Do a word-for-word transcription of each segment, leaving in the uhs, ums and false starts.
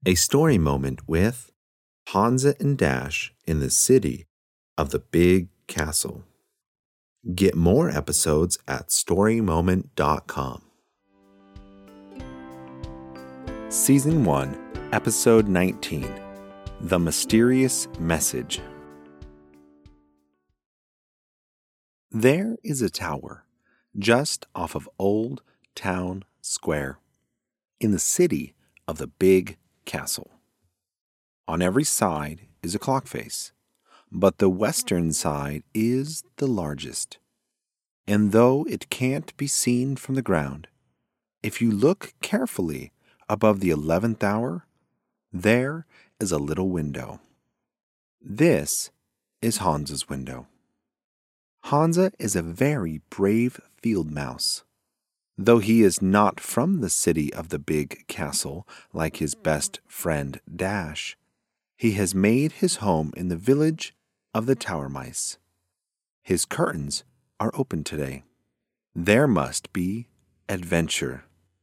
A story moment with Hansa and Dash in the city of the big castle. Get more episodes at story moment dot com. Season one, Episode nineteen, The Mysterious Message. There is a tower just off of Old Town Square in the city of the big castle. On every side is a clock face, but the western side is the largest. And though it can't be seen from the ground, if you look carefully above the eleventh hour, there is a little window. This is Hansa's window. Hansa is a very brave field mouse. Though he is not from the city of the big castle like his best friend Dash, he has made his home in the village of the Tower Mice. His curtains are open today. There must be adventure.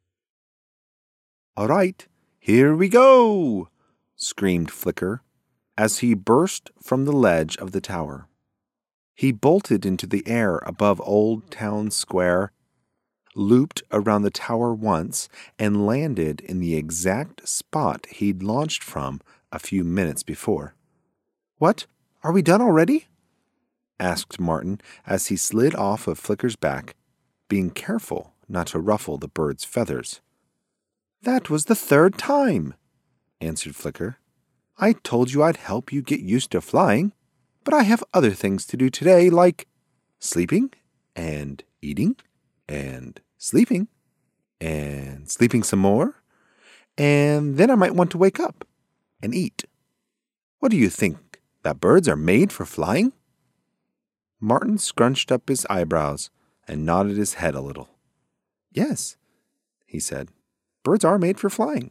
"All right, here we go!" screamed Flicker as he burst from the ledge of the tower. He bolted into the air above Old Town Square, looped around the tower once, and landed in the exact spot he'd launched from a few minutes before. "What? Are we done already?" asked Martin as he slid off of Flicker's back, being careful not to ruffle the bird's feathers. "That was the third time," answered Flicker. "I told you I'd help you get used to flying, but I have other things to do today, like sleeping and eating and sleeping and sleeping some more, and then I might want to wake up and eat. What do you think, that birds are made for flying?" Martin scrunched up his eyebrows and nodded his head a little. "Yes," he said, "birds are made for flying."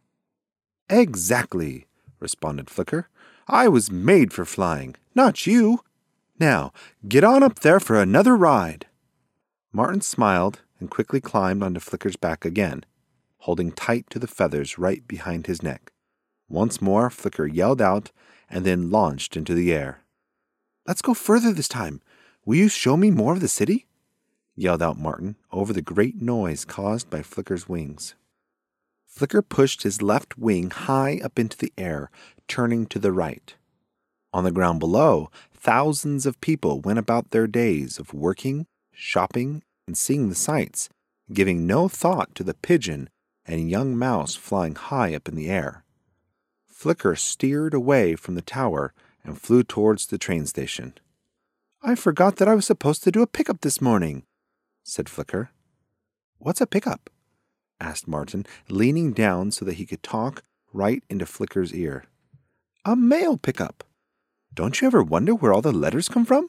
"Exactly," responded Flicker. "I was made for flying, not you. Now, get on up there for another ride." Martin smiled and quickly climbed onto Flicker's back again, holding tight to the feathers right behind his neck. Once more, Flicker yelled out and then launched into the air. "Let's go further this time. Will you show me more of the city?" yelled out Martin over the great noise caused by Flicker's wings. Flicker pushed his left wing high up into the air, turning to the right. On the ground below, thousands of people went about their days of working, shopping, and seeing the sights, giving no thought to the pigeon and young mouse flying high up in the air. Flicker steered away from the tower and flew towards the train station. "I forgot that I was supposed to do a pickup this morning," said Flicker. "What's a pickup?" asked Martin, leaning down so that he could talk right into Flicker's ear. "A mail pickup. Don't you ever wonder where all the letters come from?"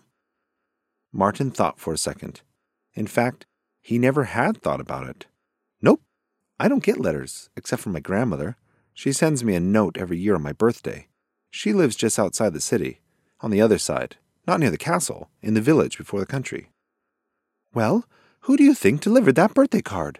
Martin thought for a second. In fact, he never had thought about it. "Nope, I don't get letters, except from my grandmother. She sends me a note every year on my birthday. She lives just outside the city, on the other side, not near the castle, in the village before the country." "Well, who do you think delivered that birthday card?"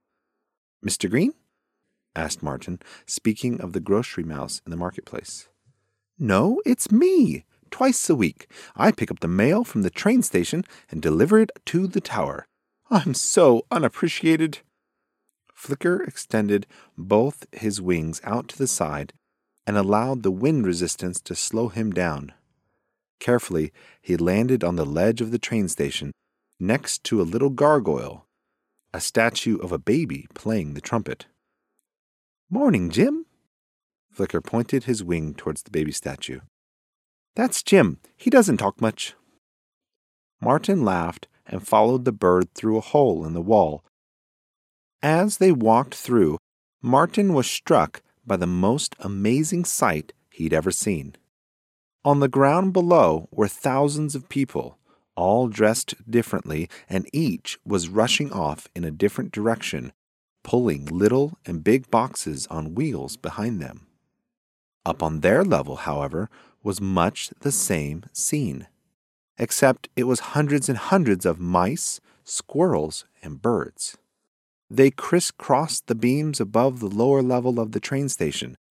"Mister Green?" asked Martin, speaking of the grocery mouse in the marketplace. "No, it's me. Twice a week, I pick up the mail from the train station and deliver it to the tower. I'm so unappreciated." Flicker extended both his wings out to the side and allowed the wind resistance to slow him down. Carefully, he landed on the ledge of the train station next to a little gargoyle, a statue of a baby playing the trumpet. "Morning, Jim." Flicker pointed his wing towards the baby statue. "That's Jim. He doesn't talk much." Martin laughed and followed the bird through a hole in the wall. As they walked through, Martin was struck by the most amazing sight he'd ever seen. On the ground below were thousands of people, all dressed differently, and each was rushing off in a different direction, pulling little and big boxes on wheels behind them. Up on their level, however, was much the same scene, except it was hundreds and hundreds of mice, squirrels, and birds. They crisscrossed the beams above the lower level of the train station,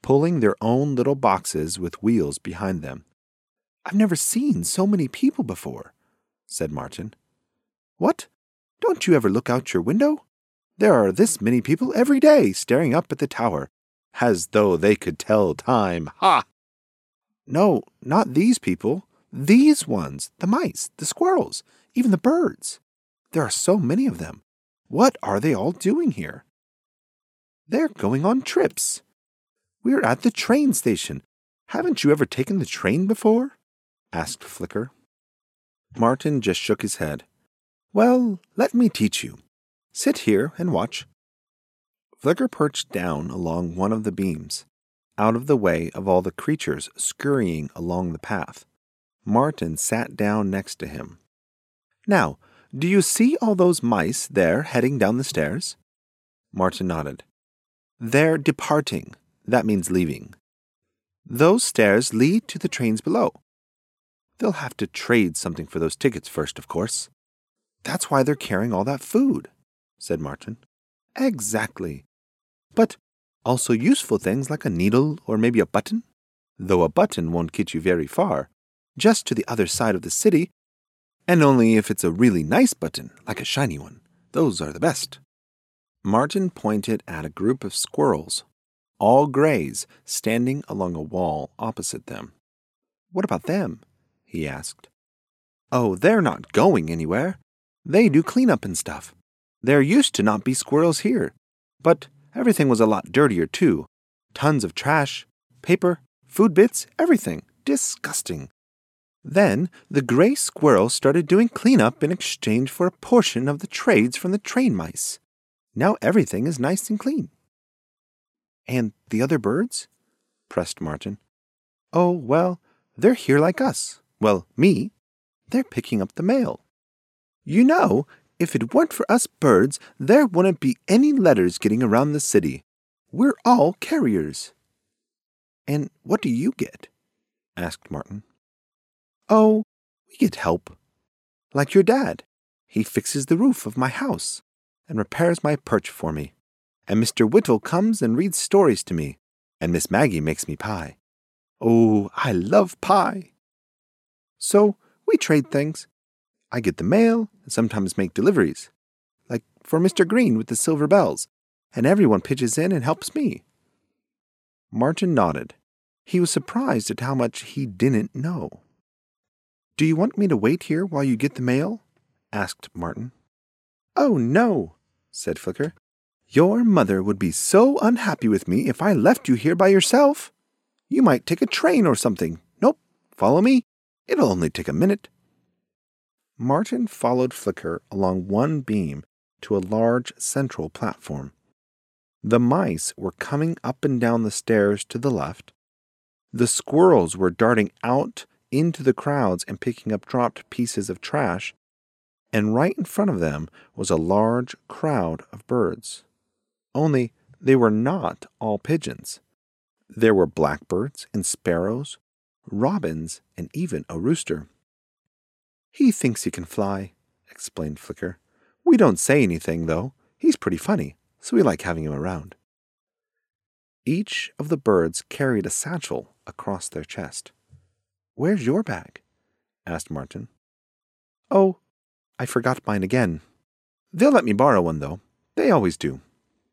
pulling their own little boxes with wheels behind them. "I've never seen so many people before," said Martin. "What? Don't you ever look out your window? There are this many people every day staring up at the tower, as though they could tell time. Ha!" "No, not these people. These ones, the mice, the squirrels, even the birds. There are so many of them. What are they all doing here?" "They're going on trips. We're at the train station. Haven't you ever taken the train before?" asked Flicker. Martin just shook his head. "Well, let me teach you. Sit here and watch." Flicker perched down along one of the beams, out of the way of all the creatures scurrying along the path. Martin sat down next to him. "Now, do you see all those mice there heading down the stairs?" Martin nodded. "They're departing. That means leaving. Those stairs lead to the trains below. They'll have to trade something for those tickets first, of course." "That's why they're carrying all that food," said Martin. "Exactly. But also useful things like a needle or maybe a button, though a button won't get you very far, just to the other side of the city, and only if it's a really nice button, like a shiny one. Those are the best." Martin pointed at a group of squirrels, all grays, standing along a wall opposite them. "What about them?" he asked. "Oh, they're not going anywhere. They do cleanup and stuff. There used to not be squirrels here, but everything was a lot dirtier too. Tons of trash, paper, food bits, everything. Disgusting. Then the gray squirrels started doing cleanup in exchange for a portion of the trades from the train mice. Now everything is nice and clean." "And the other birds?" pressed Martin. "Oh, well, they're here like us. Well, me. They're picking up the mail. You know, if it weren't for us birds, there wouldn't be any letters getting around the city. We're all carriers." "And what do you get?" asked Martin. "Oh, we get help. Like your dad. He fixes the roof of my house and repairs my perch for me. And Mister Whittle comes and reads stories to me. And Miss Maggie makes me pie. Oh, I love pie. So we trade things. I get the mail and sometimes make deliveries, like for Mister Green with the silver bells, and everyone pitches in and helps me." Martin nodded. He was surprised at how much he didn't know. "Do you want me to wait here while you get the mail?" asked Martin. "Oh, no," said Flicker. "Your mother would be so unhappy with me if I left you here by yourself. You might take a train or something. Nope, follow me. It'll only take a minute." Martin followed Flicker along one beam to a large central platform. The mice were coming up and down the stairs to the left. The squirrels were darting out into the crowds and picking up dropped pieces of trash, and right in front of them was a large crowd of birds. Only they were not all pigeons. There were blackbirds and sparrows, robins, and even a rooster. "He thinks he can fly," explained Flicker. "We don't say anything, though. He's pretty funny, so we like having him around." Each of the birds carried a satchel across their chest. "Where's your bag?" asked Martin. "Oh, I forgot mine again. They'll let me borrow one, though. They always do."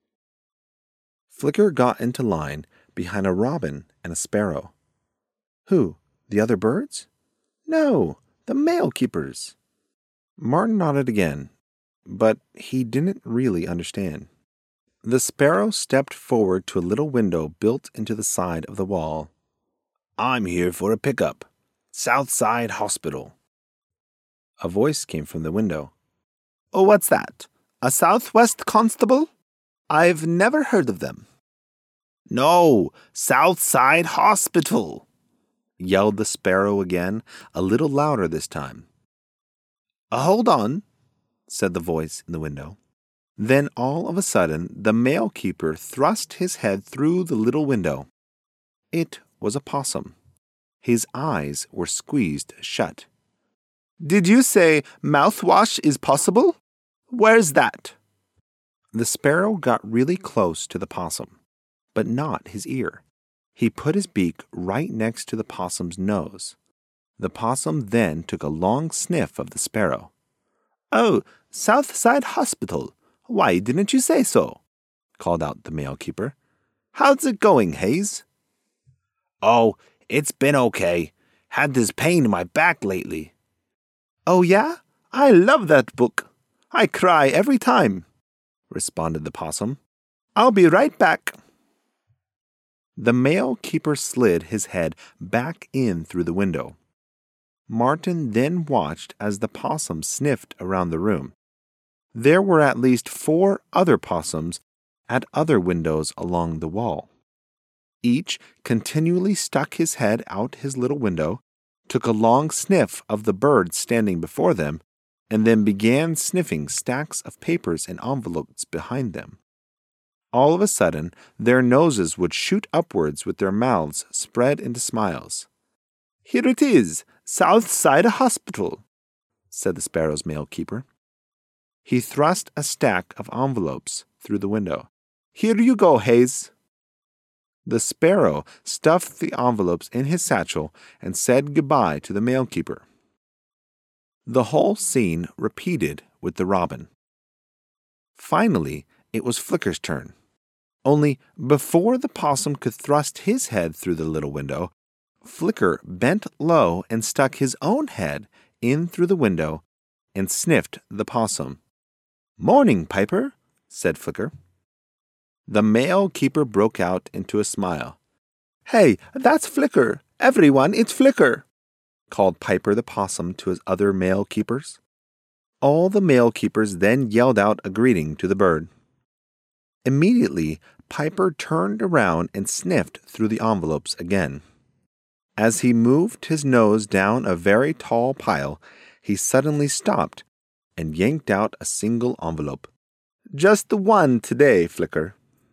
Flicker got into line behind a robin and a sparrow. "Who, the other birds?" "No, the mail keepers." Martin nodded again, but he didn't really understand. The sparrow stepped forward to a little window built into the side of the wall. "I'm here for a pickup. Southside Hospital." A voice came from the window. "Oh, what's that? A Southwest Constable? I've never heard of them." "No, Southside Hospital," yelled the sparrow again, a little louder this time. Uh, hold on, said the voice in the window. Then all of a sudden, the mail keeper thrust his head through the little window. It was a possum. His eyes were squeezed shut. "Did you say mouthwash is possible? Where's that?" The sparrow got really close to the possum, but not his ear. He put his beak right next to the possum's nose. The possum then took a long sniff of the sparrow. "Oh, Southside Hospital. Why didn't you say so?" called out the mail keeper. "How's it going, Hayes?" "Oh, it's been okay. Had this pain in my back lately." "Oh, yeah? I love that book. I cry every time," responded the possum. "I'll be right back." The mail keeper slid his head back in through the window. Martin then watched as the possum sniffed around the room. There were at least four other possums at other windows along the wall. Each continually stuck his head out his little window, took a long sniff of the bird standing before them, and then began sniffing stacks of papers and envelopes behind them. All of a sudden, their noses would shoot upwards with their mouths spread into smiles. "Here it is, Southside Hospital," said the sparrow's mail keeper. He thrust a stack of envelopes through the window. "Here you go, Hayes." The sparrow stuffed the envelopes in his satchel and said goodbye to the mail keeper. The whole scene repeated with the robin. Finally, it was Flicker's turn. Only before the possum could thrust his head through the little window, Flicker bent low and stuck his own head in through the window and sniffed the possum. "Morning, Piper," said Flicker. The mail keeper broke out into a smile. "Hey, that's Flicker. Everyone, it's Flicker," called Piper the possum to his other mail keepers. All the mail keepers then yelled out a greeting to the bird. Immediately, Piper turned around and sniffed through the envelopes again. As he moved his nose down a very tall pile, he suddenly stopped and yanked out a single envelope. "Just the one today, Flicker."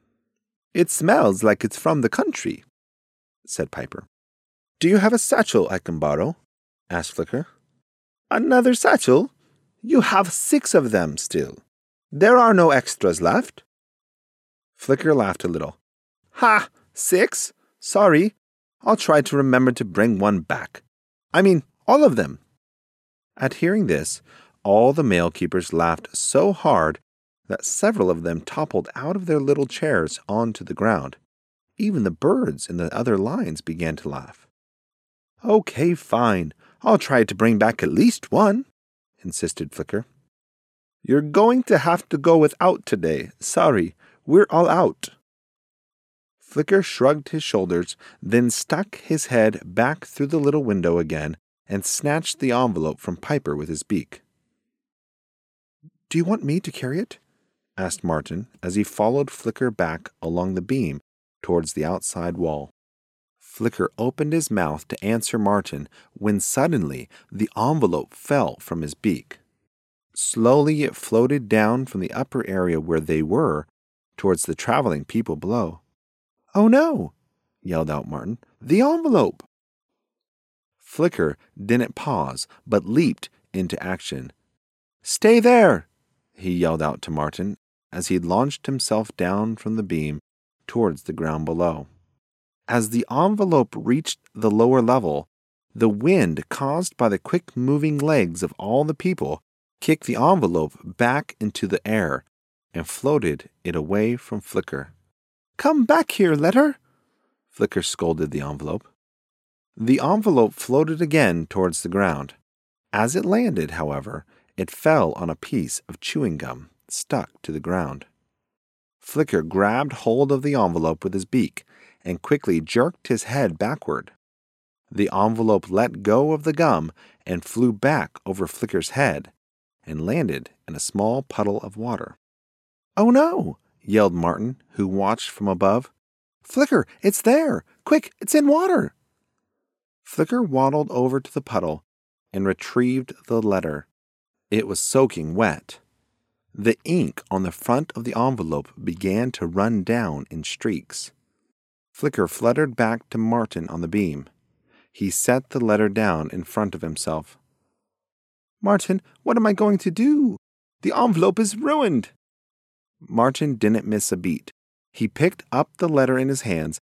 "It smells like it's from the country," said Piper. "Do you have a satchel I can borrow?" asked Flicker. "Another satchel? You have six of them still. There are no extras left." Flicker laughed a little. "Ha! Six? Sorry. I'll try to remember to bring one back. I mean, all of them." At hearing this, all the mail keepers laughed so hard that several of them toppled out of their little chairs onto the ground. Even the birds in the other lines began to laugh. "Okay, fine. I'll try to bring back at least one," insisted Flicker. "You're going to have to go without today. Sorry, we're all out." Flicker shrugged his shoulders, then stuck his head back through the little window again and snatched the envelope from Piper with his beak. "Do you want me to carry it?" asked Martin as he followed Flicker back along the beam towards the outside wall. Flicker opened his mouth to answer Martin when suddenly the envelope fell from his beak. Slowly it floated down from the upper area where they were towards the traveling people below. "Oh no!" yelled out Martin. "The envelope!" Flicker didn't pause, but leaped into action. "Stay there!" he yelled out to Martin as he launched himself down from the beam towards the ground below. As the envelope reached the lower level, the wind caused by the quick-moving legs of all the people kicked the envelope back into the air and floated it away from Flicker. "Come back here, letter!" Flicker scolded the envelope. The envelope floated again towards the ground. As it landed, however, it fell on a piece of chewing gum stuck to the ground. Flicker grabbed hold of the envelope with his beak and quickly jerked his head backward. The envelope let go of the gum and flew back over Flicker's head and landed in a small puddle of water. "Oh no!" yelled Martin, who watched from above. "Flicker, it's there! Quick, it's in water!" Flicker waddled over to the puddle and retrieved the letter. It was soaking wet. The ink on the front of the envelope began to run down in streaks. Flicker fluttered back to Martin on the beam. He set the letter down in front of himself. "Martin, what am I going to do? The envelope is ruined." Martin didn't miss a beat. He picked up the letter in his hands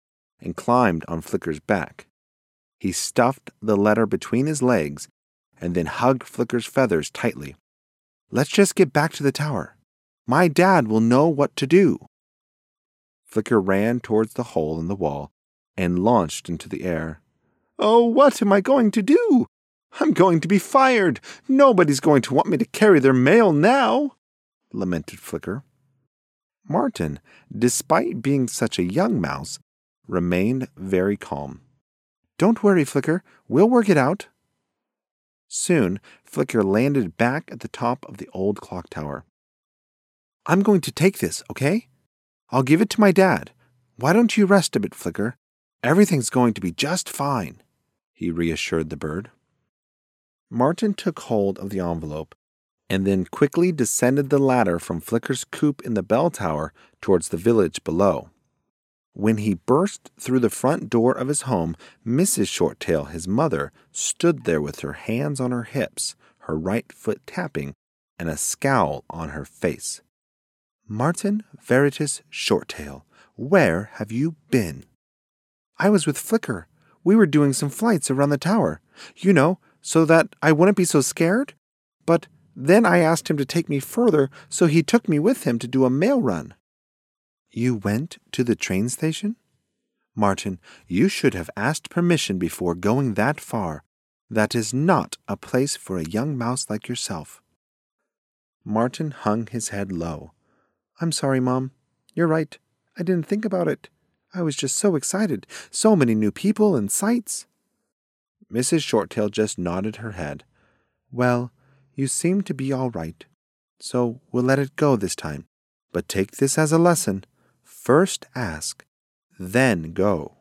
and climbed on Flicker's back. He stuffed the letter between his legs and then hugged Flicker's feathers tightly. "Let's just get back to the tower. My dad will know what to do." Flicker ran towards the hole in the wall and launched into the air. "Oh, what am I going to do? I'm going to be fired. Nobody's going to want me to carry their mail now," lamented Flicker. Martin, despite being such a young mouse, remained very calm. "Don't worry, Flicker. We'll work it out." Soon, Flicker landed back at the top of the old clock tower. "I'm going to take this, okay? I'll give it to my dad. Why don't you rest a bit, Flicker? Everything's going to be just fine," he reassured the bird. Martin took hold of the envelope and then quickly descended the ladder from Flicker's coop in the bell tower towards the village below. When he burst through the front door of his home, Missus Shorttail, his mother, stood there with her hands on her hips, her right foot tapping, and a scowl on her face. "Martin Veritas Shorttail, where have you been?" "I was with Flicker. We were doing some flights around the tower, you know, so that I wouldn't be so scared. But then I asked him to take me further, so he took me with him to do a mail run." "You went to the train station? Martin, you should have asked permission before going that far. That is not a place for a young mouse like yourself." Martin hung his head low. "I'm sorry, Mom. You're right. I didn't think about it. I was just so excited. So many new people and sights." Missus Shorttail just nodded her head. "Well, you seem to be all right, so we'll let it go this time. But take this as a lesson. First ask, then go."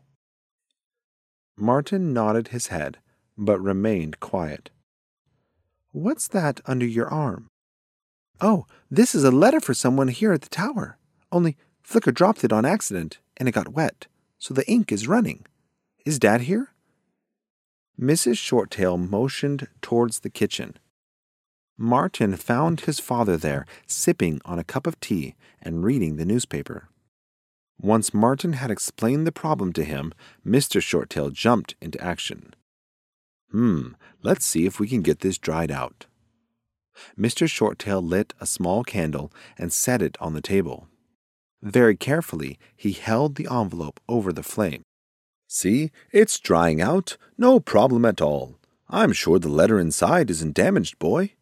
Martin nodded his head, but remained quiet. "What's that under your arm?" "Oh, this is a letter for someone here at the tower. Only Flicker dropped it on accident, and it got wet, so the ink is running. Is Dad here?" Missus Shorttail motioned towards the kitchen. Martin found his father there, sipping on a cup of tea and reading the newspaper. Once Martin had explained the problem to him, Mister Shorttail jumped into action. Hmm, let's see if we can get this dried out." Mister Shorttail lit a small candle and set it on the table. Very carefully, he held the envelope over the flame. "See, it's drying out. No problem at all. I'm sure the letter inside isn't damaged, boy."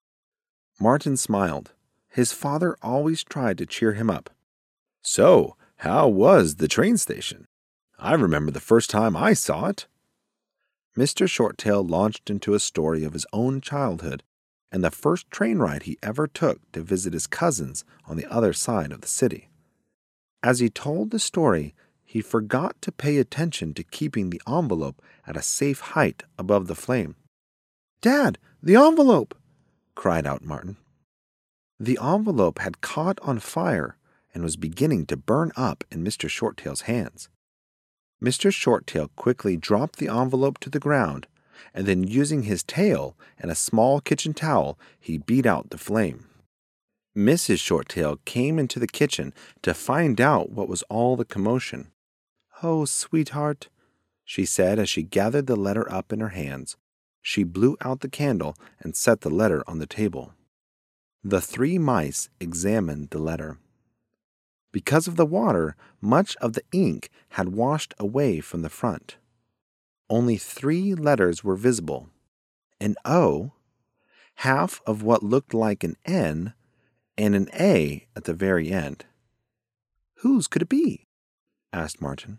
Martin smiled. His father always tried to cheer him up. "So, how was the train station? I remember the first time I saw it." Mister Shorttail launched into a story of his own childhood and the first train ride he ever took to visit his cousins on the other side of the city. As he told the story, he forgot to pay attention to keeping the envelope at a safe height above the flame. "Dad, the envelope!" cried out Martin. The envelope had caught on fire and was beginning to burn up in Mister Shorttail's hands. Mister Shorttail quickly dropped the envelope to the ground, and then using his tail and a small kitchen towel, he beat out the flame. Missus Shorttail came into the kitchen to find out what was all the commotion. "Oh, sweetheart," she said as she gathered the letter up in her hands. She blew out the candle and set the letter on the table. The three mice examined the letter. Because of the water, much of the ink had washed away from the front. Only three letters were visible: an O, half of what looked like an N, and an A at the very end. "Whose could it be?" asked Martin.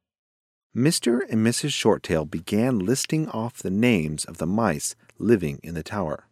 Mister and Missus Shorttail began listing off the names of the mice living in the tower.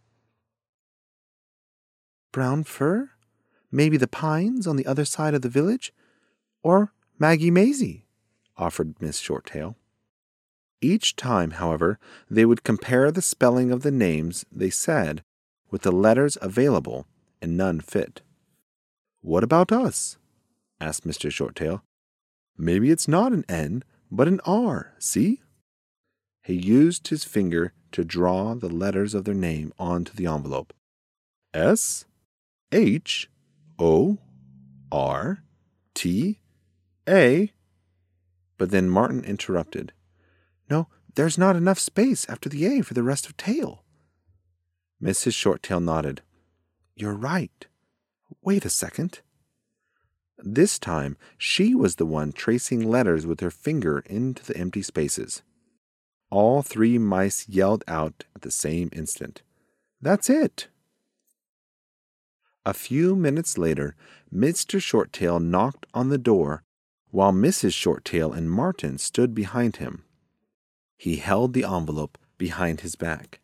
"Brown Fur? Maybe the Pines on the other side of the village? Or Maggie Maisie?" offered Miss Shorttail. Each time, however, they would compare the spelling of the names they said with the letters available, and none fit. "What about us?" asked Mister Shorttail. "Maybe it's not an N, but an R, see?" He used his finger to draw the letters of their name onto the envelope. S, H, O, R, T, A. but then Martin interrupted. No, there's not enough space after the A for the rest of tail. Missus Shorttail nodded. You're right. Wait a second. This time, she was the one tracing letters with her finger into the empty spaces. All three mice yelled out at the same instant. That's it! A few minutes later, Mister Shorttail knocked on the door while Missus Shorttail and Martin stood behind him. He held the envelope behind his back.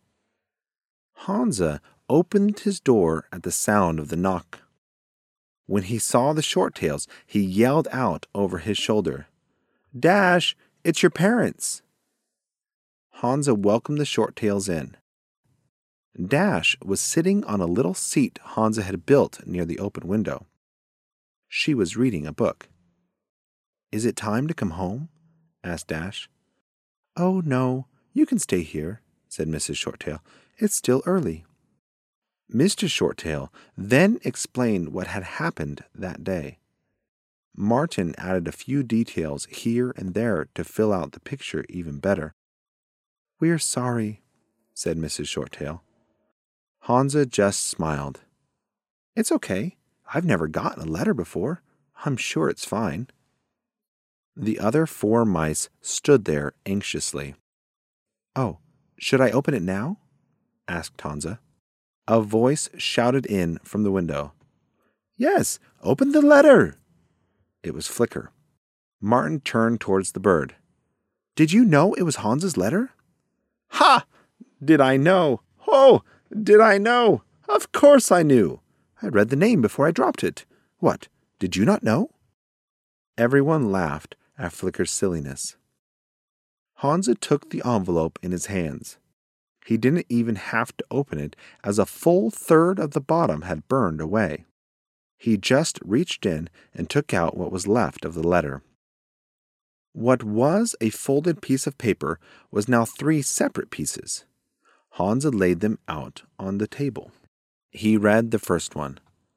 Hansa opened his door at the sound of the knock. When he saw the Shorttails, he yelled out over his shoulder, Dash, it's your parents! Hansa welcomed the Shorttails in. Dash was sitting on a little seat Hansa had built near the open window. She was reading a book. Is it time to come home? Asked Dash. Oh, no, you can stay here, said Missus Shorttail. It's still early. Mister Shorttail then explained what had happened that day. Martin added a few details here and there to fill out the picture even better. We're sorry, said Missus Shorttail. Hansa just smiled. It's okay. I've never gotten a letter before. I'm sure it's fine. The other four mice stood there anxiously. Oh, should I open it now? Asked Hansa. A voice shouted in from the window. Yes, open the letter. It was Flicker. Martin turned towards the bird. Did you know it was Hans's letter? Ha! Did I know? Oh, did I know? Of course I knew. I read the name before I dropped it. What, did you not know? Everyone laughed at Flicker's silliness. Hansa took the envelope in his hands. He didn't even have to open it, as a full third of the bottom had burned away. He just reached in and took out what was left of the letter. What was a folded piece of paper was now three separate pieces. Hansa laid them out on the table. He read the first one.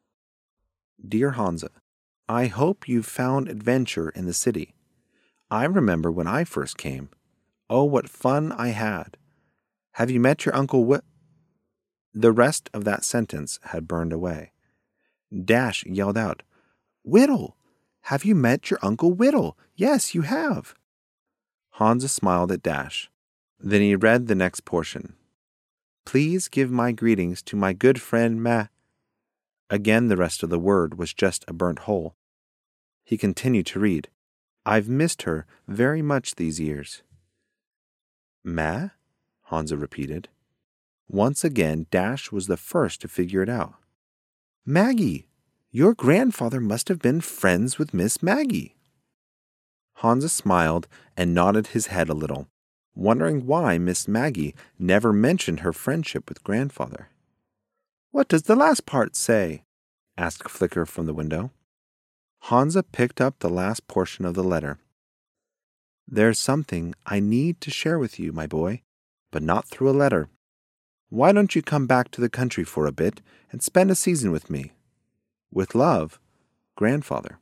Dear Hansa, I hope you've found adventure in the city. I remember when I first came. Oh, what fun I had. Have you met your Uncle Wh... The rest of that sentence had burned away. Dash yelled out, Whittle! Have you met your Uncle Whittle? Yes, you have. Hansa smiled at Dash. Then he read the next portion. Please give my greetings to my good friend Ma... Again, the rest of the word was just a burnt hole. He continued to read. I've missed her very much these years. Ma? Hansa repeated. Once again, Dash was the first to figure it out. Maggie! Your grandfather must have been friends with Miss Maggie. Hansa smiled and nodded his head a little, wondering why Miss Maggie never mentioned her friendship with grandfather. What does the last part say? Asked Flicker from the window. Hansa picked up the last portion of the letter. There's something I need to share with you, my boy, but not through a letter. Why don't you come back to the country for a bit and spend a season with me? With love, Grandfather.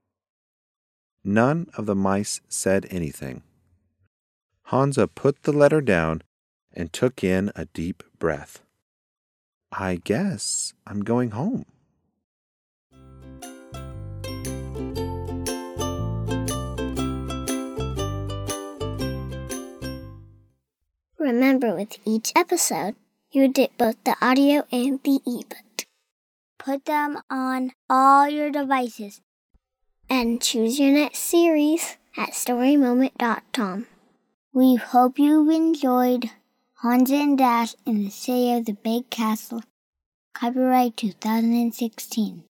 None of the mice said anything. Hansa put the letter down and took in a deep breath. I guess I'm going home. Remember, with each episode, you did both the audio and the ebook. Put them on all your devices and choose your next series at story moment dot com. We hope you enjoyed Hansa and Dash in the City of the Big Castle, copyright two thousand sixteen.